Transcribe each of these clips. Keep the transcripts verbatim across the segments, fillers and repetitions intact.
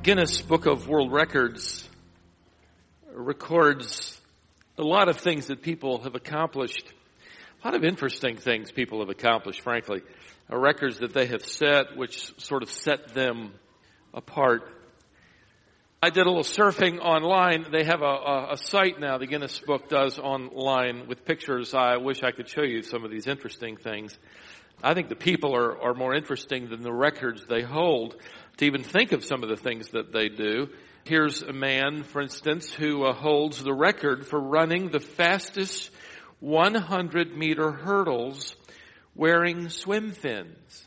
Guinness Book of World Records records a lot of things that people have accomplished, a lot of interesting things people have accomplished, frankly, uh, records that they have set which sort of set them apart. I did a little surfing online. They have a, a, a site now, the Guinness Book does, online with pictures. I wish I could show you some of these interesting things. I think the people are, are more interesting than the records they hold, to even think of some of the things that they do. Here's a man, for instance, who uh, holds the record for running the fastest one hundred meter hurdles wearing swim fins.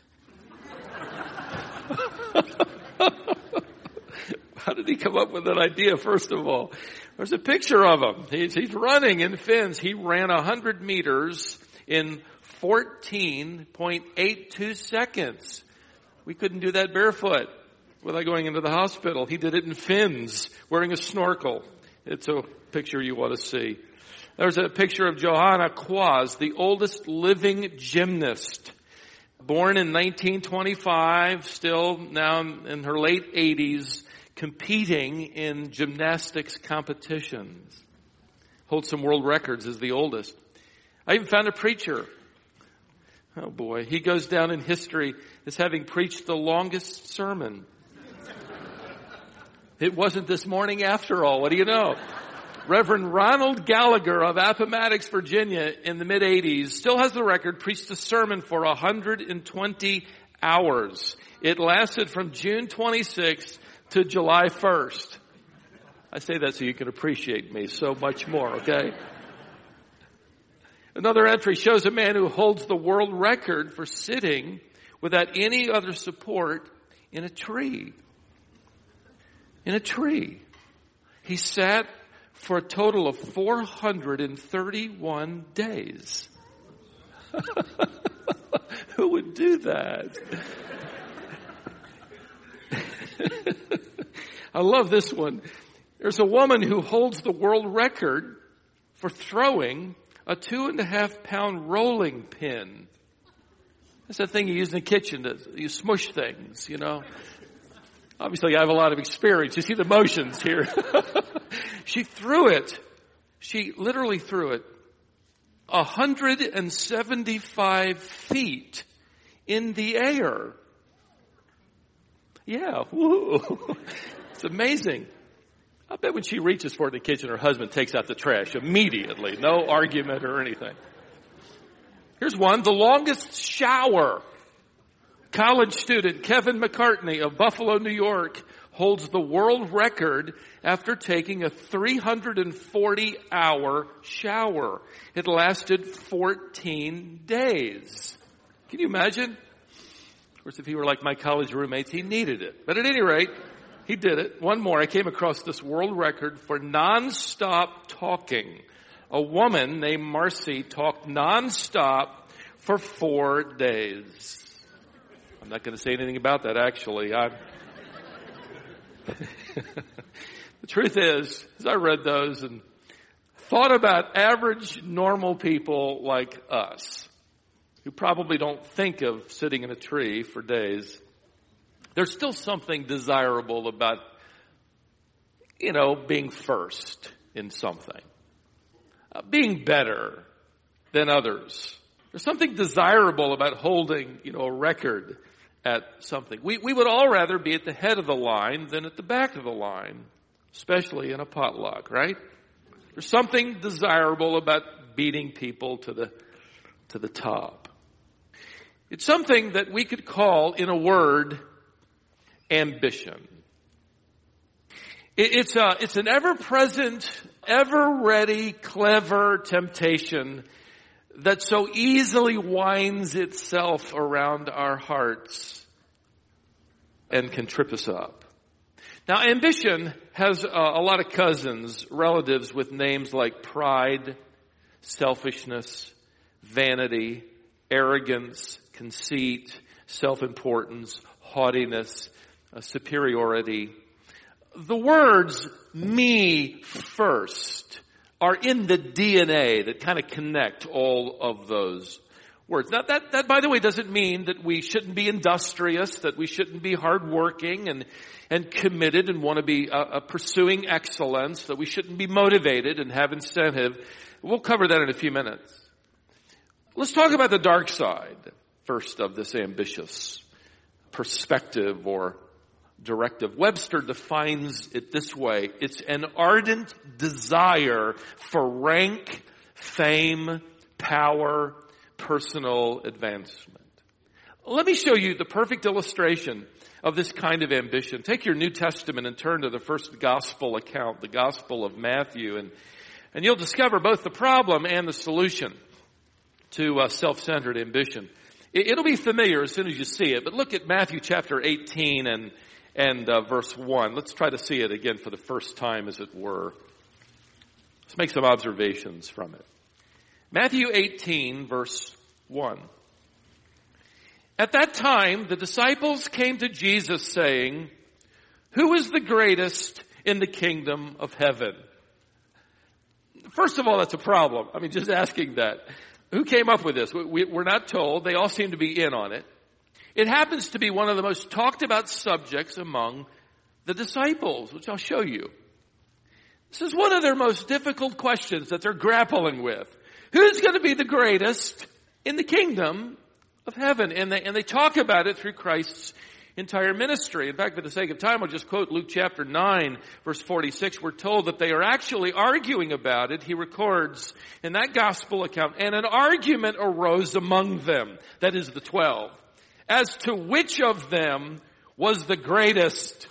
How did he come up with that idea, first of all? There's a picture of him. He's, he's running in fins. He ran one hundred meters in fourteen point eight two seconds. We couldn't do that barefoot without going into the hospital. He did it in fins, wearing a snorkel. It's a picture you want to see. There's a picture of Johanna Quaz, the oldest living gymnast. Born in nineteen twenty-five, still now in her late eighties, competing in gymnastics competitions. Holds some world records as the oldest. I even found a preacher. Oh boy, he goes down in history as having preached the longest sermon. It wasn't this morning after all. What do you know? Reverend Ronald Gallagher of Appomattox, Virginia, in the mid-eighties, still has the record, preached a sermon for one hundred twenty hours. It lasted from June twenty-sixth to July first. I say that so you can appreciate me so much more, okay? Another entry shows a man who holds the world record for sitting without any other support in a tree. In a tree. He sat for a total of four hundred thirty-one days. Who would do that? I love this one. There's a woman who holds the world record for throwing a two and a half pound rolling pin. That's that thing you use in the kitchen to you smush things, you know. Obviously, I have a lot of experience. You see the motions here. She threw it. She literally threw it one hundred seventy-five feet in the air. Yeah, woo. It's amazing. I bet when she reaches for it in the kitchen, her husband takes out the trash immediately. No argument or anything. Here's one, the longest shower. College student Kevin McCartney of Buffalo, New York, holds the world record after taking a three hundred forty hour shower. It lasted fourteen days. Can you imagine? Of course, if he were like my college roommates, he needed it. But at any rate, he did it. One more. I came across this world record for nonstop talking. A woman named Marcy talked nonstop for four days. I'm not going to say anything about that, actually. I'm the truth is, as I read those and thought about average, normal people like us, who probably don't think of sitting in a tree for days, there's still something desirable about, you know, being first in something. Uh, being better than others. There's something desirable about holding, you know, a record at something. We, we would all rather be at the head of the line than at the back of the line, especially in a potluck, right? There's something desirable about beating people to the, to the top. It's something that we could call, in a word, ambition. It, it's a, it's an ever-present, ever-ready, clever temptation that so easily winds itself around our hearts and can trip us up. Now, ambition has uh, a lot of cousins, relatives with names like pride, selfishness, vanity, arrogance, conceit, self-importance, haughtiness, uh, superiority. The words me first are in the D N A that kind of connect all of those words. Now that, that by the way doesn't mean that we shouldn't be industrious, that we shouldn't be hardworking and, and committed and want to be uh, uh, pursuing excellence, that we shouldn't be motivated and have incentive. We'll cover that in a few minutes. Let's talk about the dark side first of this ambitious perspective or directive. Webster defines it this way. It's an ardent desire for rank, fame, power, personal advancement. Let me show you the perfect illustration of this kind of ambition. Take your New Testament and turn to the first gospel account, the Gospel of Matthew, and, and you'll discover both the problem and the solution to uh, self-centered ambition. It, it'll be familiar as soon as you see it, but look at Matthew chapter eighteen and And uh, verse one. Let's try to see it again for the first time, as it were. Let's make some observations from it. Matthew eighteen, verse one. At that time, the disciples came to Jesus saying, "Who is the greatest in the kingdom of heaven?" First of all, that's a problem. I mean, just asking that. Who came up with this? We, we're not told. They all seem to be in on it. It happens to be one of the most talked about subjects among the disciples, which I'll show you. This is one of their most difficult questions that they're grappling with. Who's going to be the greatest in the kingdom of heaven? And they, and they talk about it through Christ's entire ministry. In fact, for the sake of time, I'll just quote Luke chapter nine, verse forty-six. We're told that they are actually arguing about it. He records in that gospel account, and an argument arose among them, that is the twelve, as to which of them was the greatest.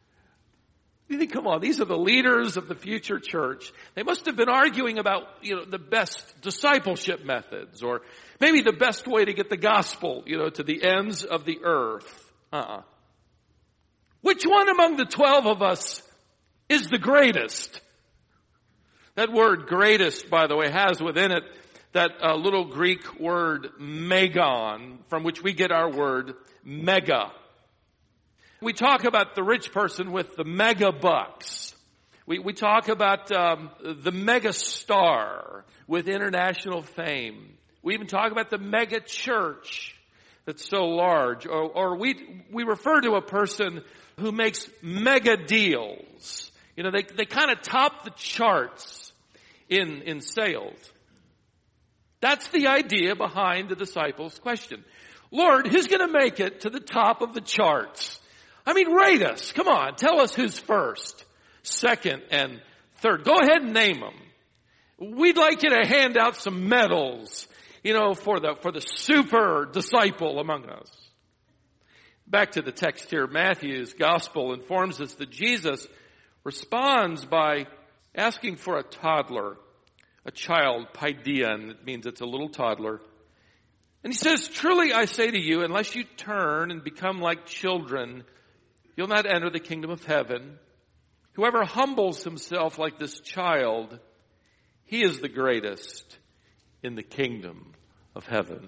You think, come on, these are the leaders of the future church. They must have been arguing about, you know, the best discipleship methods, or maybe the best way to get the gospel, you know, to the ends of the earth. Uh-uh. Which one among the twelve of us is the greatest? That word greatest, by the way, has within it that uh, little Greek word megon, from which we get our word mega. We talk about the rich person with the mega bucks. We, we talk about um, the mega star with international fame. We even talk about the mega church that's so large. Or, or we we refer to a person who makes mega deals. You know, they they kind of top the charts in in sales. That's the idea behind the disciples' question. Lord, who's going to make it to the top of the charts? I mean, rate us. Come on, tell us who's first, second, and third. Go ahead and name them. We'd like you to hand out some medals, you know, for the for the super disciple among us. Back to the text here. Matthew's gospel informs us that Jesus responds by asking for a toddler, a child, paideon. It means it's a little toddler. And he says, "Truly I say to you, unless you turn and become like children, you'll not enter the kingdom of heaven. Whoever humbles himself like this child, he is the greatest in the kingdom of heaven."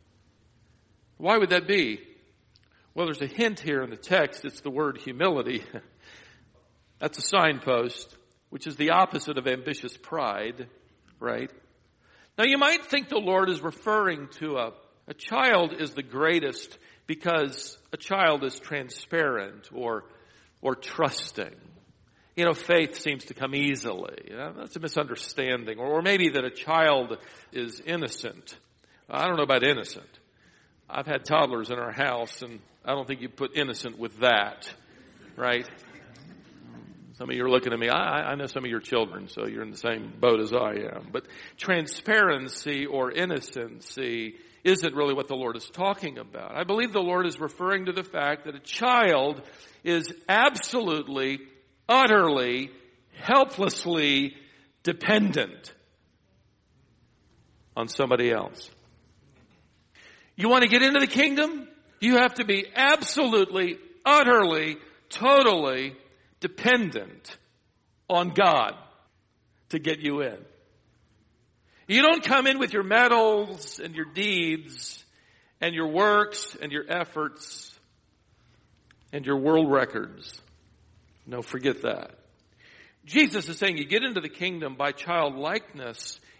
Why would that be? Well, there's a hint here in the text. It's the word humility. That's a signpost, which is the opposite of ambitious pride, right? Now, you might think the Lord is referring to a, a child is the greatest because a child is transparent or or trusting. You know, faith seems to come easily. You know, that's a misunderstanding. Or, or maybe that a child is innocent. I don't know about innocent. I've had toddlers in our house, and I don't think you put innocent with that, right? Some of you are looking at me. I, I know some of your children, so you're in the same boat as I am. But transparency or innocency isn't really what the Lord is talking about. I believe the Lord is referring to the fact that a child is absolutely, utterly, helplessly dependent on somebody else. You want to get into the kingdom? You have to be absolutely, utterly, totally dependent on God to get you in. You don't come in with your medals and your deeds and your works and your efforts and your world records. No, forget that. Jesus is saying you get into the kingdom by childlikeness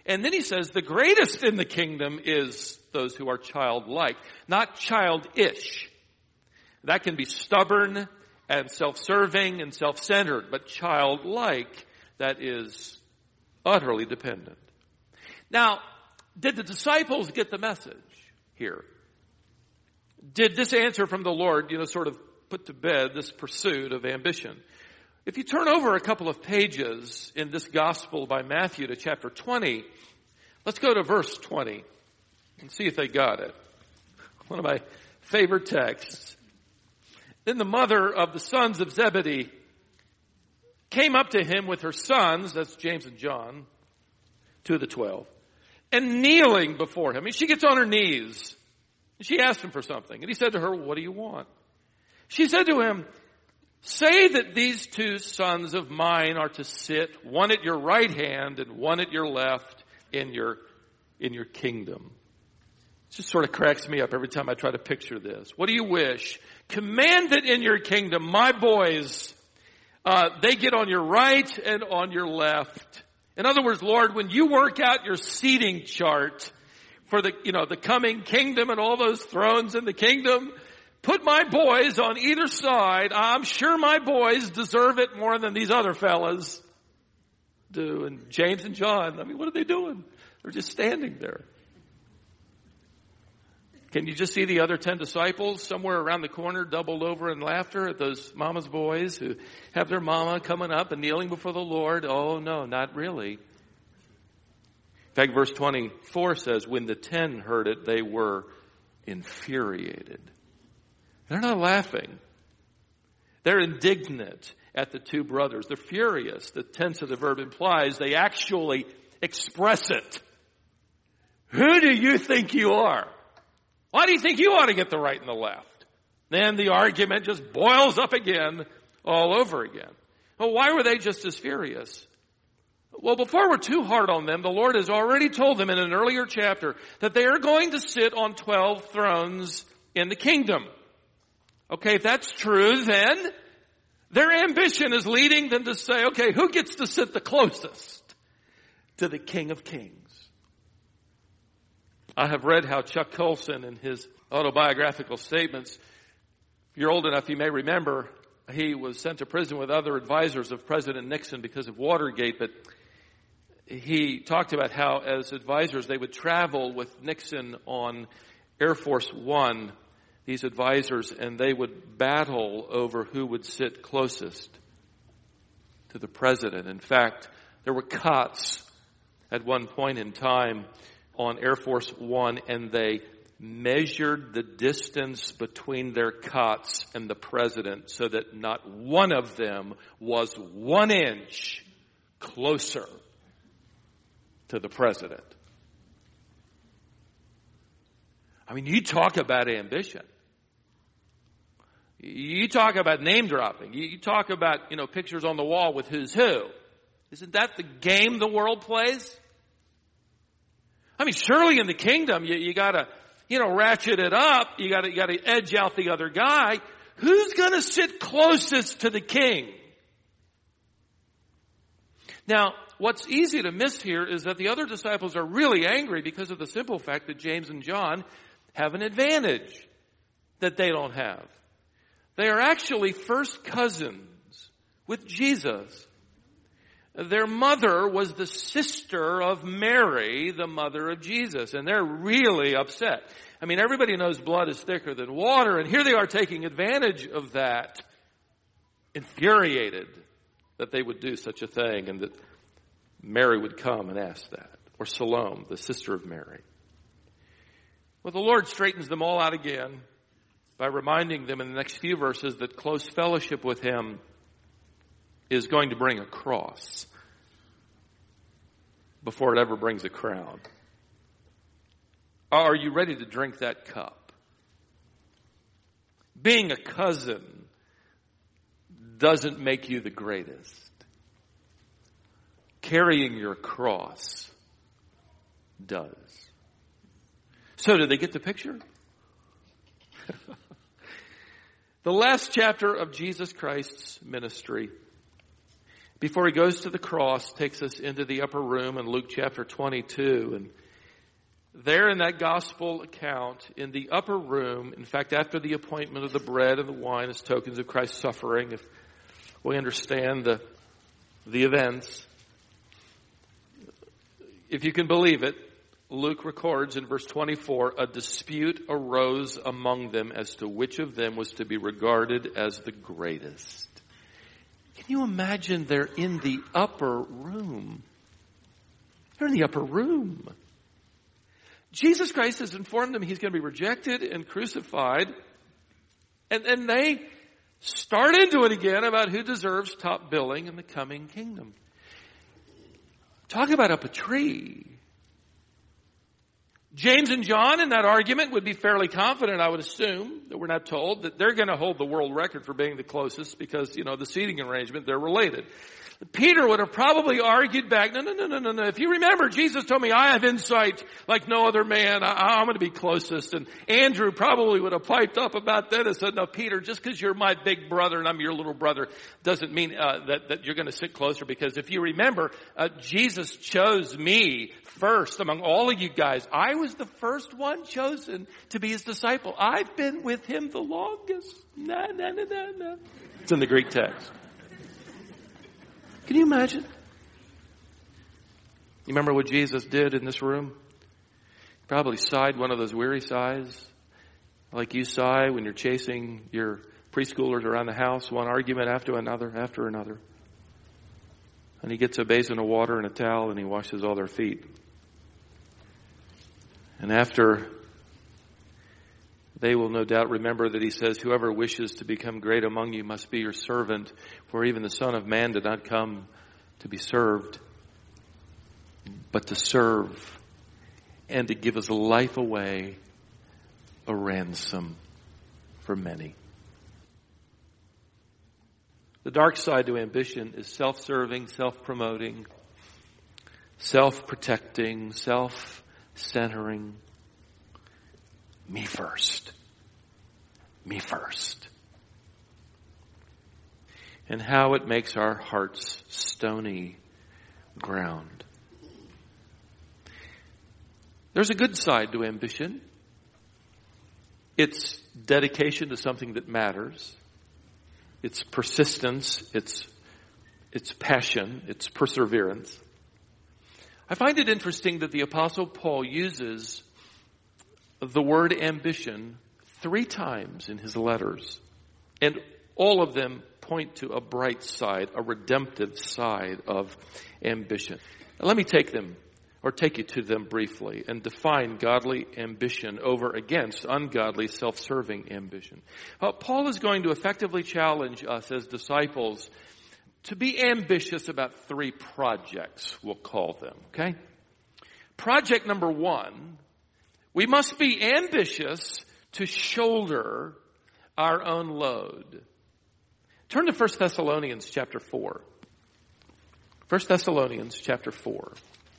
And then he says the greatest in the kingdom is those who are childlike, not childish. That can be stubborn and self-serving and self-centered, but childlike, that is utterly dependent. Now, did the disciples get the message here? Did this answer from the Lord, you know, sort of put to bed this pursuit of ambition? If you turn over a couple of pages in this gospel by Matthew to chapter twenty, let's go to verse twenty and see if they got it. One of my favorite texts. Then the mother of the sons of Zebedee came up to him with her sons, that's James and John, two of the twelve, and kneeling before him. I mean, she gets on her knees. She asked him for something. And he said to her, what do you want? She said to him, say that these two sons of mine are to sit, one at your right hand and one at your left in your, in your kingdom. It just sort of cracks me up every time I try to picture this. What do you wish? Command that in your kingdom, my boys, uh, they get on your right and on your left. In other words, Lord, when you work out your seating chart for the, you know, the coming kingdom and all those thrones in the kingdom, put my boys on either side. I'm sure my boys deserve it more than these other fellas do. And James and John, I mean, what are they doing? They're just standing there. Can you just see the other ten disciples somewhere around the corner doubled over in laughter at those mama's boys who have their mama coming up and kneeling before the Lord? Oh, no, not really. In fact, verse twenty-four says, when the ten heard it, they were infuriated. They're not laughing. They're indignant at the two brothers. They're furious. The tense of the verb implies they actually express it. Who do you think you are? Why do you think you ought to get the right and the left? Then the argument just boils up again, all over again. Well, why were they just as furious? Well, before we're too hard on them, the Lord has already told them in an earlier chapter that they are going to sit on twelve thrones in the kingdom. Okay, if that's true, then their ambition is leading them to say, okay, who gets to sit the closest to the King of Kings? I have read how Chuck Colson in his autobiographical statements, if you're old enough, you may remember, he was sent to prison with other advisors of President Nixon because of Watergate, but he talked about how as advisors they would travel with Nixon on Air Force One, these advisors, and they would battle over who would sit closest to the president. In fact, there were cots at one point in time on Air Force One, and they measured the distance between their cots and the president so that not one of them was one inch closer to the president. I mean, you talk about ambition. You talk about name dropping. You talk about, you know, pictures on the wall with who's who. Isn't that the game the world plays? I mean, surely in the kingdom, you, you gotta, you know, ratchet it up. You gotta, you gotta edge out the other guy. Who's gonna sit closest to the king? Now, what's easy to miss here is that the other disciples are really angry because of the simple fact that James and John have an advantage that they don't have. They are actually first cousins with Jesus. Their mother was the sister of Mary, the mother of Jesus, and they're really upset. I mean, everybody knows blood is thicker than water, and here they are taking advantage of that, infuriated that they would do such a thing and that Mary would come and ask that, or Salome, the sister of Mary. Well, the Lord straightens them all out again by reminding them in the next few verses that close fellowship with Him is going to bring a cross before it ever brings a crown. Are you ready to drink that cup? Being a cousin doesn't make you the greatest. Carrying your cross does. So did they get the picture? The last chapter of Jesus Christ's ministry before he goes to the cross, takes us into the upper room in Luke chapter twenty-two. And there in that gospel account, in the upper room, in fact, after the appointment of the bread and the wine as tokens of Christ's suffering, if we understand the, the events, if you can believe it, Luke records in verse twenty-four, a dispute arose among them as to which of them was to be regarded as the greatest. Can you imagine they're in the upper room? They're in the upper room. Jesus Christ has informed them he's going to be rejected and crucified. And then they start into it again about who deserves top billing in the coming kingdom. Talk about up a tree. James and John in that argument would be fairly confident, I would assume, that we're not told, that they're going to hold the world record for being the closest because, you know, the seating arrangement, they're related. Peter would have probably argued back, no, no, no, no, no, no. If you remember, Jesus told me I have insight like no other man. I, I'm going to be closest. And Andrew probably would have piped up about that and said, no, Peter, just because you're my big brother and I'm your little brother doesn't mean uh, that, that you're going to sit closer. Because if you remember, uh, Jesus chose me first among all of you guys. I was the first one chosen to be his disciple. I've been with him the longest. No, no, no, no, no. It's in the Greek text. Can you imagine? You remember what Jesus did in this room? He probably sighed one of those weary sighs, like you sigh when you're chasing your preschoolers around the house, one argument after another, after another. And he gets a basin of water and a towel and he washes all their feet. And after, they will no doubt remember that he says, whoever wishes to become great among you must be your servant, for even the Son of Man did not come to be served, but to serve and to give his life away a ransom for many. The dark side to ambition is self-serving, self-promoting, self-protecting, self-centering. Me first. Me first. And how it makes our hearts stony ground. There's a good side to ambition. It's dedication to something that matters. It's persistence. It's, it's passion. It's perseverance. I find it interesting that the Apostle Paul uses the word ambition three times in his letters. And all of them point to a bright side, a redemptive side of ambition. Now, let me take them, or take you to them briefly, and define godly ambition over against ungodly self-serving ambition. Uh, Paul is going to effectively challenge us as disciples to be ambitious about three projects, we'll call them, okay? Project number one, we must be ambitious to shoulder our own load. Turn to First Thessalonians chapter four. First Thessalonians chapter four.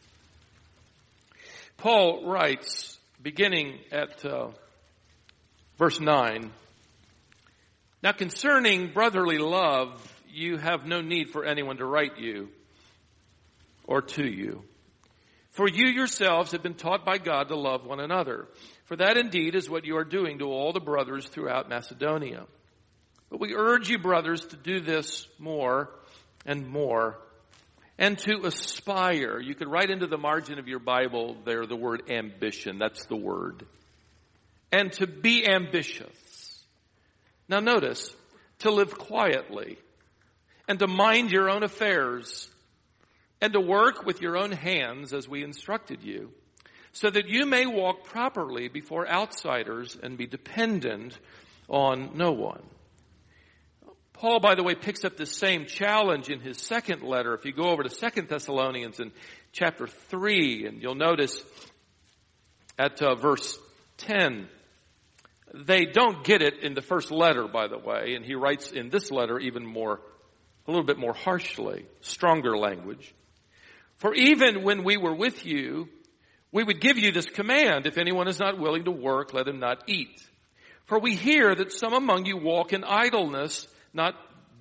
Paul writes, beginning at uh, verse nine, now concerning brotherly love, you have no need for anyone to write you or to you. For you yourselves have been taught by God to love one another. For that indeed is what you are doing to all the brothers throughout Macedonia. But we urge you, brothers, to do this more and more, and to aspire. You could write into the margin of your Bible there the word ambition. That's the word. And to be ambitious. Now notice, to live quietly, and to mind your own affairs, and to work with your own hands as we instructed you, so that you may walk properly before outsiders and be dependent on no one. Paul, by the way, picks up this same challenge in his second letter. If you go over to Second Thessalonians in chapter three, and you'll notice at uh, verse ten, they don't get it in the first letter, by the way, and he writes in this letter even more, a little bit more harshly, stronger language. For even when we were with you, we would give you this command, if anyone is not willing to work, let him not eat. For we hear that some among you walk in idleness, not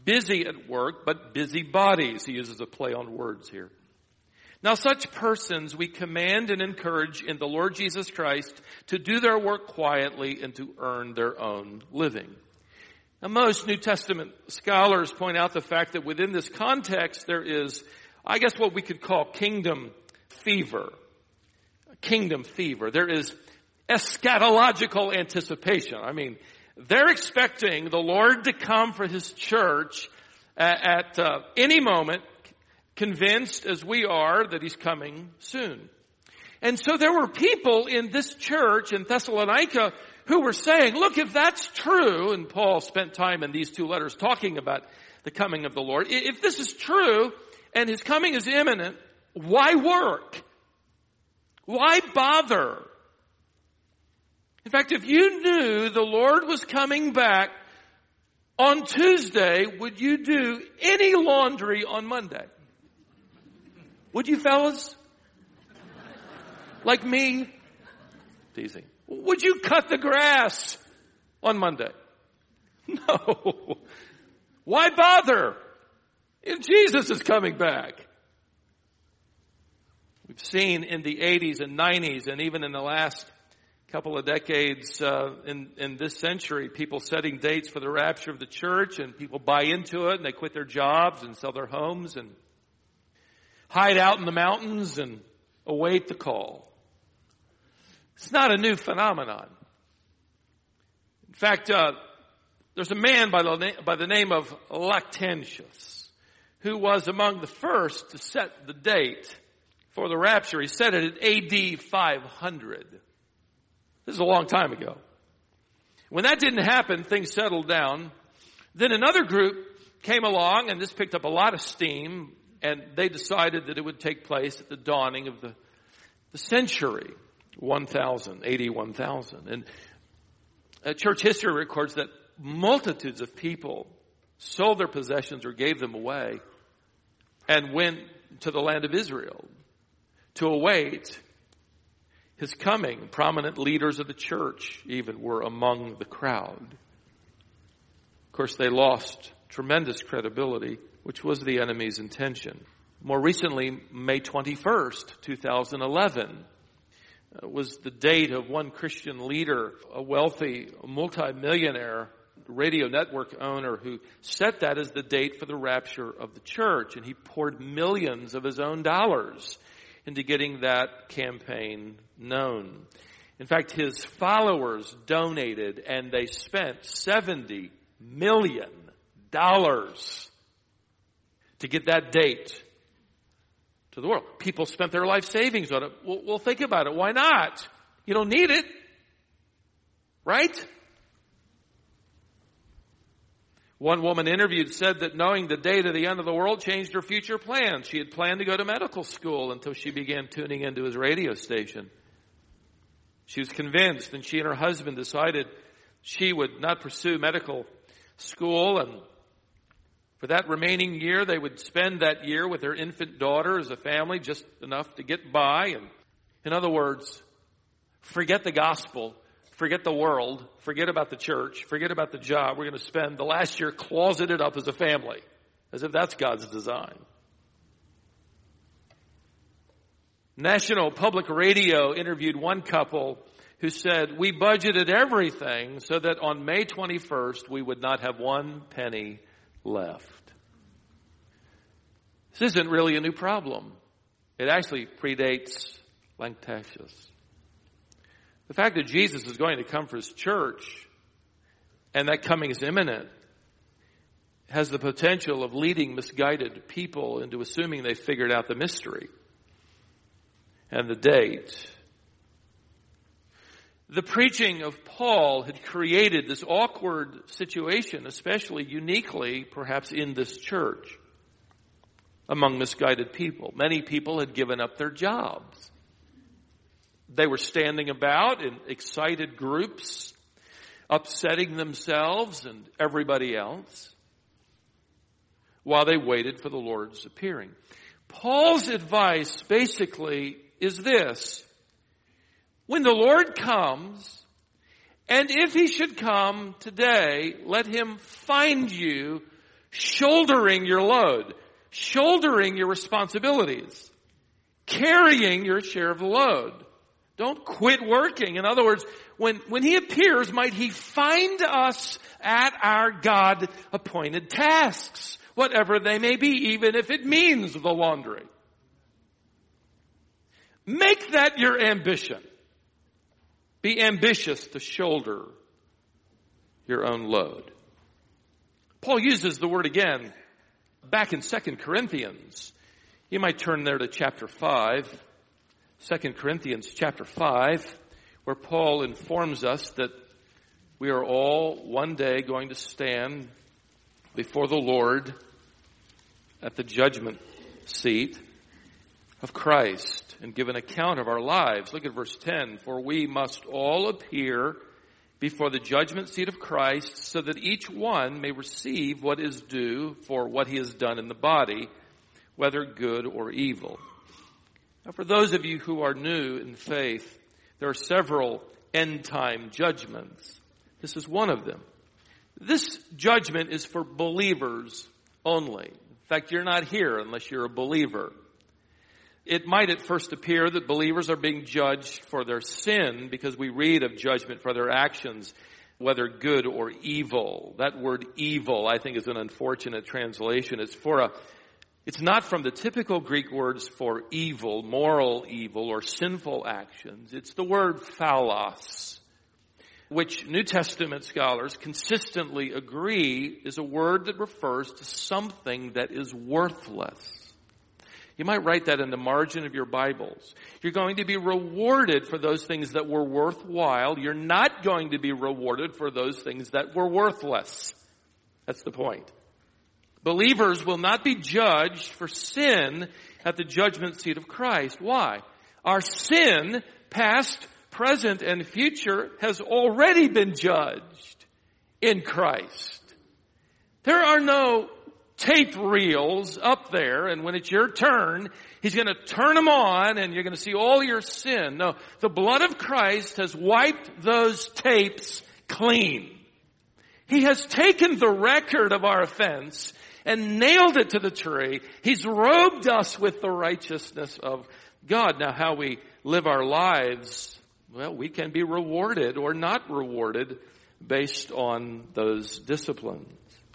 busy at work, but busy bodies. He uses a play on words here. Now such persons we command and encourage in the Lord Jesus Christ to do their work quietly and to earn their own living. Now most New Testament scholars point out the fact that within this context there is, I guess, what we could call kingdom fever. Kingdom fever. There is eschatological anticipation. I mean, they're expecting the Lord to come for His church at, at uh, any moment, convinced as we are that He's coming soon. And so there were people in this church in Thessalonica who were saying, look, if that's true, and Paul spent time in these two letters talking about the coming of the Lord, if this is true and His coming is imminent, why work? Why bother? In fact, if you knew the Lord was coming back on Tuesday, would you do any laundry on Monday? Would you, fellas? Like me? Teasing. Would you cut the grass on Monday? No. Why bother if Jesus is coming back? We've seen in the eighties and nineties and even in the last couple of decades uh, in, in this century, people setting dates for the rapture of the church, and people buy into it and they quit their jobs and sell their homes and hide out in the mountains and await the call. It's not a new phenomenon. In fact, uh, there's a man by the, na- by the name of Lactantius who was among the first to set the date for the rapture. He set it at A D five hundred. This is a long time ago. When that didn't happen, things settled down. Then another group came along, and this picked up a lot of steam, and they decided that it would take place at the dawning of the, the century, one thousand, A D one thousand. And uh, church history records that multitudes of people sold their possessions or gave them away and went to the land of Israel to await His coming. Prominent leaders of the church even were among the crowd. Of course, they lost tremendous credibility, which was the enemy's intention. More recently, May twenty-first, two thousand eleven, uh, was the date of one Christian leader, a wealthy multimillionaire radio network owner, who set that as the date for the rapture of the church. And he poured millions of his own dollars into getting that campaign known. In fact, his followers donated, and they spent seventy million dollars to get that date to the world. People spent their life savings on it. Well, well, think about it. Why not? You don't need it. Right? One woman interviewed said that knowing the date of the end of the world changed her future plans. She had planned to go to medical school until she began tuning into his radio station. She was convinced, and she and her husband decided she would not pursue medical school, and for that remaining year, they would spend that year with their infant daughter as a family, just enough to get by. And in other words, forget the gospel. Forget the world, forget about the church, forget about the job. We're going to spend the last year closeted up as a family, as if that's God's design. National Public Radio interviewed one couple who said, we budgeted everything so that on May twenty-first we would not have one penny left. This isn't really a new problem. It actually predates Lactantius. The fact that Jesus is going to come for His church, and that coming is imminent, has the potential of leading misguided people into assuming they figured out the mystery and the date. The preaching of Paul had created this awkward situation, especially uniquely, perhaps in this church, among misguided people. Many people had given up their jobs. They were standing about in excited groups, upsetting themselves and everybody else while they waited for the Lord's appearing. Paul's advice basically is this: when the Lord comes, and if He should come today, let Him find you shouldering your load, shouldering your responsibilities, carrying your share of the load. Don't quit working. In other words, when, when he appears, might he find us at our God-appointed tasks, whatever they may be, even if it means the laundry. Make that your ambition. Be ambitious to shoulder your own load. Paul uses the word again back in Second Corinthians. You might turn there to chapter five. Second Corinthians chapter five, where Paul informs us that we are all one day going to stand before the Lord at the judgment seat of Christ and give an account of our lives. Look at verse ten. For we must all appear before the judgment seat of Christ, so that each one may receive what is due for what he has done in the body, whether good or evil. Now, for those of you who are new in faith, there are several end-time judgments. This is one of them. This judgment is for believers only. In fact, you're not here unless you're a believer. It might at first appear that believers are being judged for their sin because we read of judgment for their actions, whether good or evil. That word evil, I think, is an unfortunate translation. It's for a It's not from the typical Greek words for evil, moral evil, or sinful actions. It's the word phaulos, which New Testament scholars consistently agree is a word that refers to something that is worthless. You might write that in the margin of your Bibles. You're going to be rewarded for those things that were worthwhile. You're not going to be rewarded for those things that were worthless. That's the point. Believers will not be judged for sin at the judgment seat of Christ. Why? Our sin, past, present, and future, has already been judged in Christ. There are no tape reels up there, and when it's your turn, he's going to turn them on, and you're going to see all your sin. No, the blood of Christ has wiped those tapes clean. He has taken the record of our offense and nailed it to the tree. He's robed us with the righteousness of God. Now, how we live our lives, well, we can be rewarded or not rewarded based on those disciplines.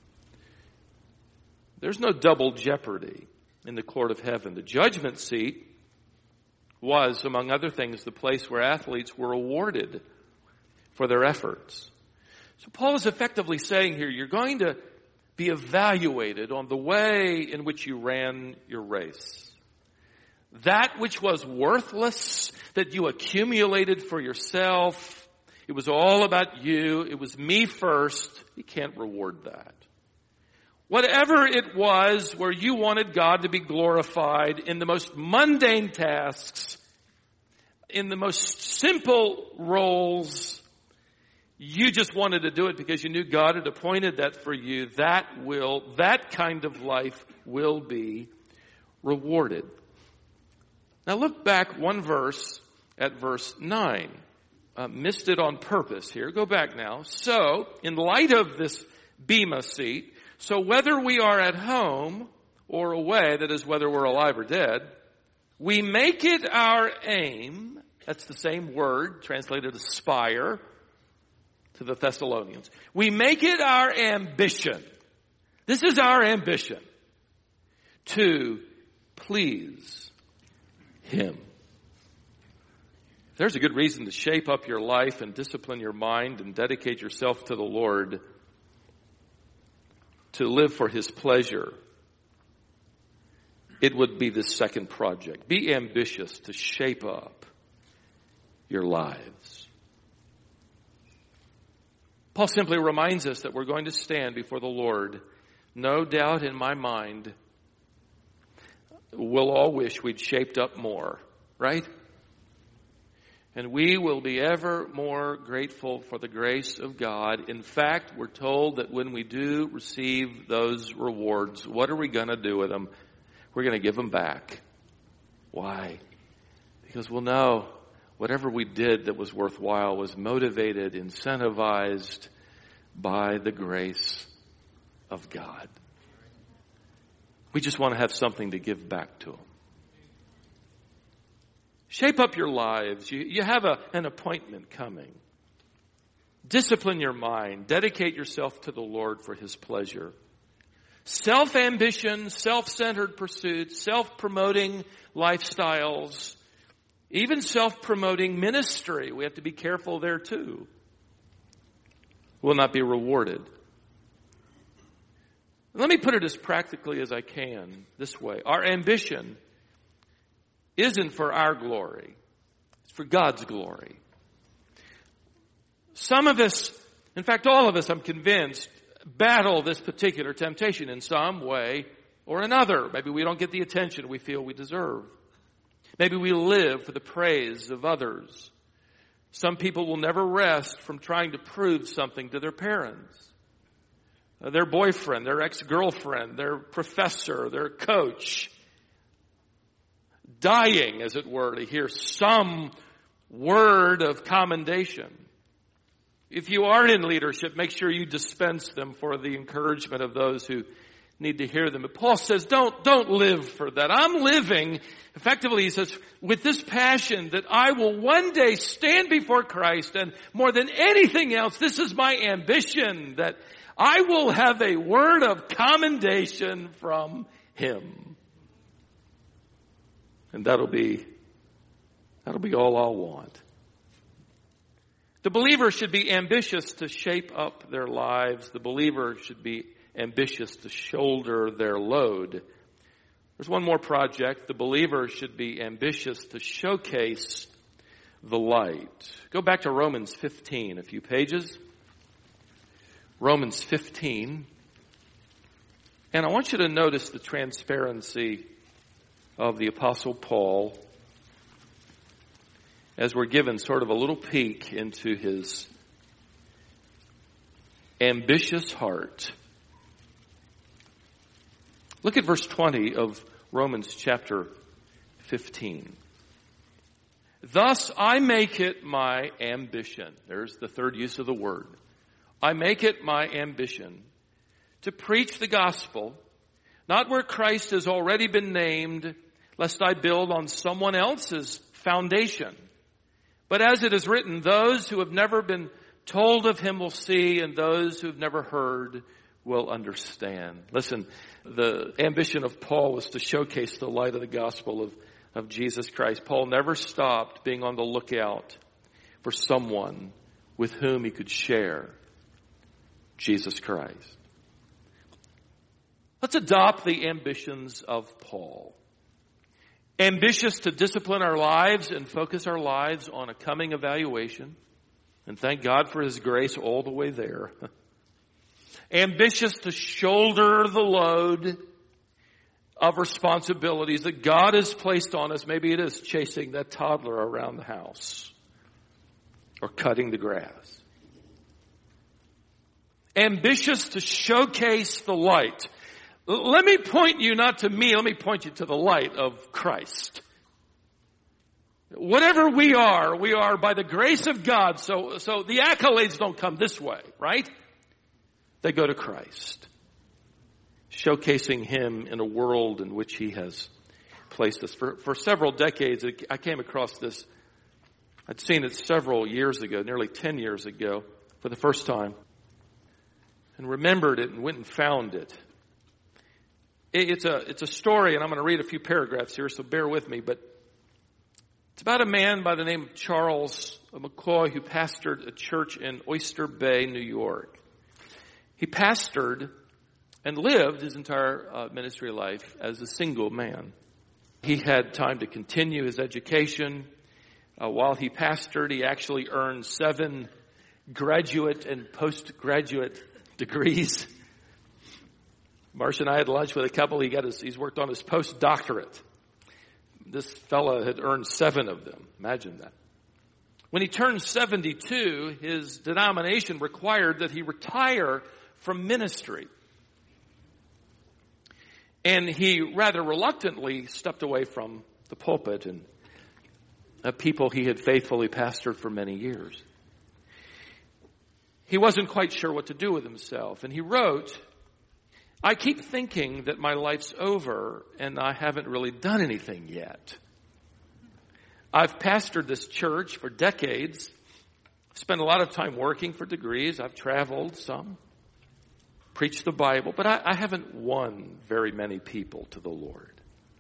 There's no double jeopardy in the court of heaven. The judgment seat was, among other things, the place where athletes were awarded for their efforts. So Paul is effectively saying here, you're going to be evaluated on the way in which you ran your race. That which was worthless, that you accumulated for yourself, it was all about you, it was me first, you can't reward that. Whatever it was where you wanted God to be glorified in the most mundane tasks, in the most simple roles, you just wanted to do it because you knew God had appointed that for you. That will, that kind of life will be rewarded. Now look back one verse at verse nine. Uh, missed it on purpose here. Go back now. So, in light of this bema seat, so whether we are at home or away, that is whether we're alive or dead, we make it our aim, that's the same word translated aspire, to the Thessalonians. We make it our ambition. This is our ambition. To please Him. There's a good reason to shape up your life and discipline your mind and dedicate yourself to the Lord, to live for His pleasure. It would be this second project. Be ambitious to shape up your lives. Paul simply reminds us that we're going to stand before the Lord. No doubt in my mind, we'll all wish we'd shaped up more, right? And we will be ever more grateful for the grace of God. In fact, we're told that when we do receive those rewards, what are we going to do with them? We're going to give them back. Why? Because we'll know whatever we did that was worthwhile was motivated, incentivized by the grace of God. We just want to have something to give back to Him. Shape up your lives. You, you have a, an appointment coming. Discipline your mind. Dedicate yourself to the Lord for His pleasure. Self-ambition, self-centered pursuits, self-promoting lifestyles, even self-promoting ministry. We have to be careful there too. Will not be rewarded. Let me put it as practically as I can this way. Our ambition isn't for our glory. It's for God's glory. Some of us, in fact all of us, I'm convinced, battle this particular temptation in some way or another. Maybe we don't get the attention we feel we deserve. Maybe we live for the praise of others. Some people will never rest from trying to prove something to their parents, their boyfriend, their ex-girlfriend, their professor, their coach. Dying, as it were, to hear some word of commendation. If you are in leadership, make sure you dispense them for the encouragement of those who need to hear them. But Paul says, don't, don't live for that. I'm living, effectively, he says, with this passion that I will one day stand before Christ, and more than anything else, this is my ambition, that I will have a word of commendation from Him. And that'll be, that'll be all I'll want. The believer should be ambitious to shape up their lives. The believer should be ambitious to shoulder their load. There's one more project. The believer should be ambitious to showcase the light. Go back to Romans fifteen, a few pages. Romans fifteen. And I want you to notice the transparency of the Apostle Paul as we're given sort of a little peek into his ambitious heart. Look at verse twenty of Romans chapter fifteen. Thus I make it my ambition. There's the third use of the word. I make it my ambition to preach the gospel, not where Christ has already been named, lest I build on someone else's foundation. But as it is written, those who have never been told of Him will see, and those who have never heard will understand. Listen, the ambition of Paul was to showcase the light of the gospel of, of Jesus Christ. Paul never stopped being on the lookout for someone with whom he could share Jesus Christ. Let's adopt the ambitions of Paul. Ambitious to discipline our lives and focus our lives on a coming evaluation. And thank God for His grace all the way there. Ambitious to shoulder the load of responsibilities that God has placed on us. Maybe it is chasing that toddler around the house or cutting the grass. Ambitious to showcase the light. Let me point you not to me, let me point you to the light of Christ. Whatever we are, we are by the grace of God. So, so the accolades don't come this way, right? They go to Christ. Showcasing Him in a world in which He has placed us. For, for several decades, I came across this. I'd seen it several years ago, nearly ten years ago, for the first time. And remembered it and went and found it. It's a, it's a story, and I'm going to read a few paragraphs here, so bear with me, but it's about a man by the name of Charles McCoy who pastored a church in Oyster Bay, New York. He pastored and lived his entire uh, ministry life as a single man. He had time to continue his education. Uh, while he pastored, he actually earned seven graduate and postgraduate degrees. Marcia and I had lunch with a couple. He got his, he's worked on his postdoctorate. This fella had earned seven of them. Imagine that. When he turned seventy-two, his denomination required that he retire from ministry. And he rather reluctantly stepped away from the pulpit and uh, people he had faithfully pastored for many years. He wasn't quite sure what to do with himself. And he wrote I keep thinking that my life's over and I haven't really done anything yet. I've pastored this church for decades, spent a lot of time working for degrees. I've traveled some, preached the Bible, but I, I haven't won very many people to the Lord.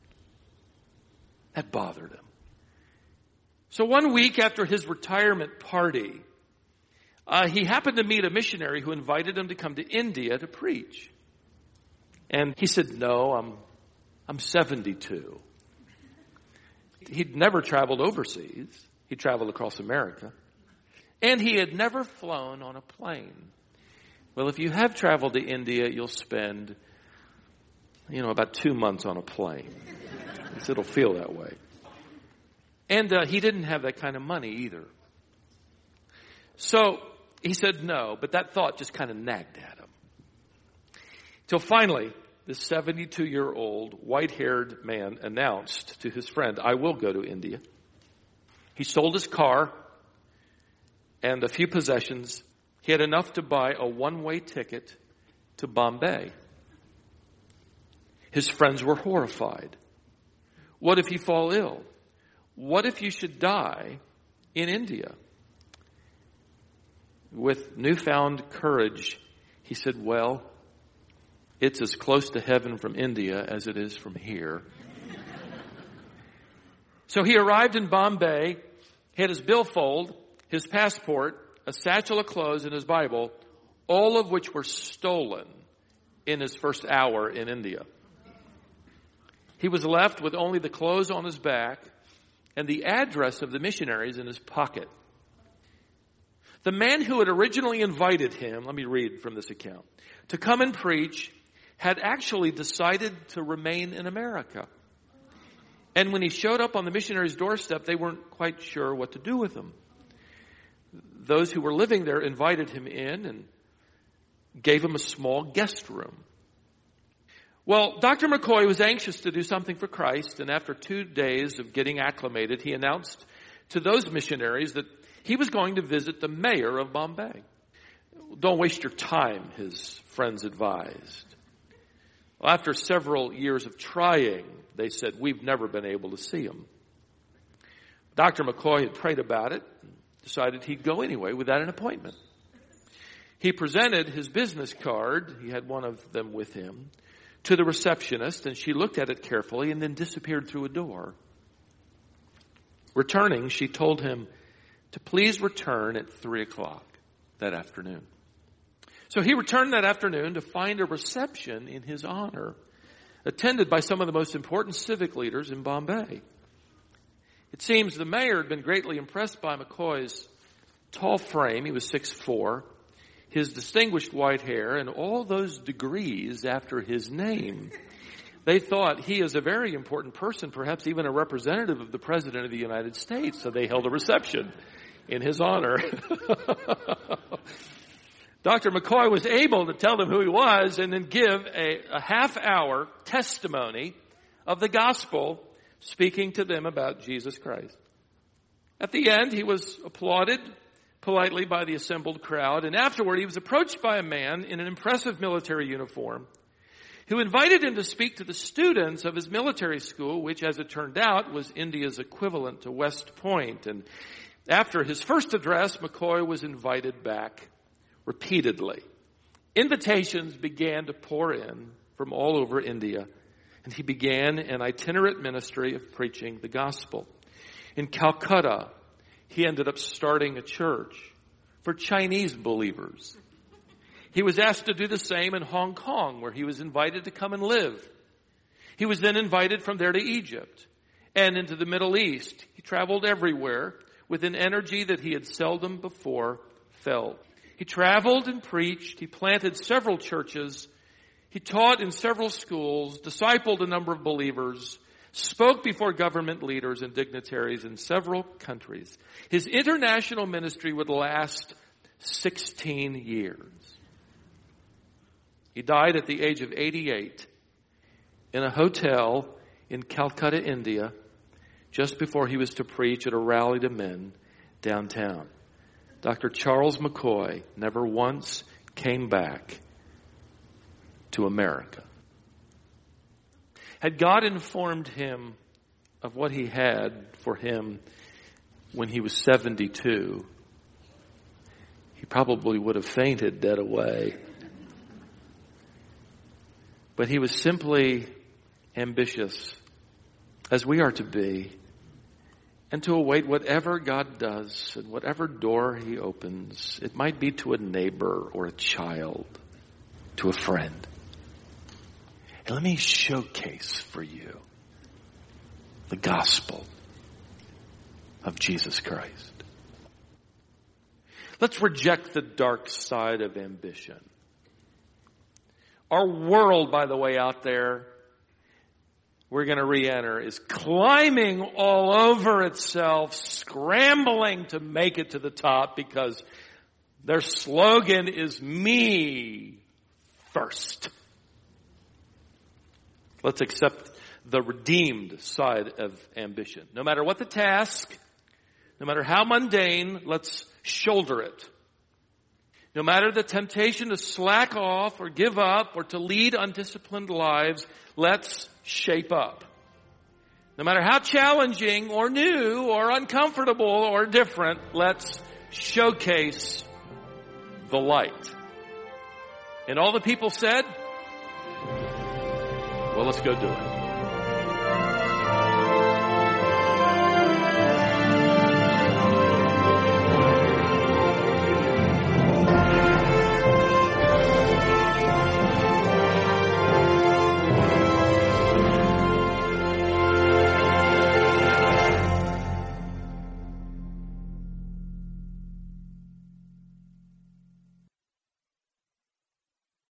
That bothered him. So one week after his retirement party, uh, he happened to meet a missionary who invited him to come to India to preach. And he said, no, I'm, I'm seventy-two. He'd never traveled overseas. He traveled across America. And he had never flown on a plane. Well, if you have traveled to India, you'll spend, you know, about two months on a plane. It'll feel that way. And uh, he didn't have that kind of money either. So he said no, but that thought just kind of nagged at him. Till finally, this seventy-two-year-old white-haired man announced to his friend, I will go to India. He sold his car and a few possessions. He had enough to buy a one-way ticket to Bombay. His friends were horrified. What if you fall ill? What if you should die in India? With newfound courage, he said, well, it's as close to heaven from India as it is from here. So he arrived in Bombay, had his billfold, his passport, a satchel of clothes, and his Bible, all of which were stolen in his first hour in India. He was left with only the clothes on his back and the address of the missionaries in his pocket. The man who had originally invited him, let me read from this account, to come and preach, had actually decided to remain in America. And when he showed up on the missionary's doorstep, they weren't quite sure what to do with him. Those who were living there invited him in and gave him a small guest room. Well, Doctor McCoy was anxious to do something for Christ, and after two days of getting acclimated, he announced to those missionaries that he was going to visit the mayor of Bombay. Don't waste your time, his friends advised. Well, after several years of trying, they said, we've never been able to see him. Doctor McCoy had prayed about it and decided he'd go anyway without an appointment. He presented his business card, he had one of them with him, to the receptionist, and she looked at it carefully and then disappeared through a door. Returning, she told him to please return at three o'clock that afternoon. So he returned that afternoon to find a reception in his honor, attended by some of the most important civic leaders in Bombay. It seems the mayor had been greatly impressed by McCoy's tall frame. He was six foot four. His distinguished white hair, and all those degrees after his name. They thought he is a very important person, perhaps even a representative of the President of the United States. So they held a reception in his honor. Doctor McCoy was able to tell them who he was and then give a, a half-hour testimony of the gospel, speaking to them about Jesus Christ. At the end, he was applauded politely by the assembled crowd, and afterward he was approached by a man in an impressive military uniform who invited him to speak to the students of his military school, which, as it turned out, was India's equivalent to West Point. And after his first address, McCoy was invited back repeatedly. Invitations began to pour in from all over India, and he began an itinerant ministry of preaching the gospel. In Calcutta, he ended up starting a church for Chinese believers. He was asked to do the same in Hong Kong, where he was invited to come and live. He was then invited from there to Egypt and into the Middle East. He traveled everywhere with an energy that he had seldom before felt. He traveled and preached. He planted several churches. He taught in several schools, discipled a number of believers, spoke before government leaders and dignitaries in several countries. His international ministry would last sixteen years. He died at the age of eighty-eight in a hotel in Calcutta, India, just before he was to preach at a rally to men downtown. Doctor Charles McCoy never once came back to America. Had God informed him of what he had for him when he was seventy-two, he probably would have fainted dead away. But he was simply ambitious, as we are to be, and to await whatever God does and whatever door he opens. It might be to a neighbor or a child, to a friend. And let me showcase for you the gospel of Jesus Christ. Let's reject the dark side of ambition. Our world, by the way, out there, we're going to re-enter, is climbing all over itself, scrambling to make it to the top because their slogan is me first. Let's accept the redeemed side of ambition. No matter what the task, no matter how mundane, let's shoulder it. No matter the temptation to slack off or give up or to lead undisciplined lives, let's shape up. No matter how challenging or new or uncomfortable or different, let's showcase the light. And all the people said, well, let's go do it.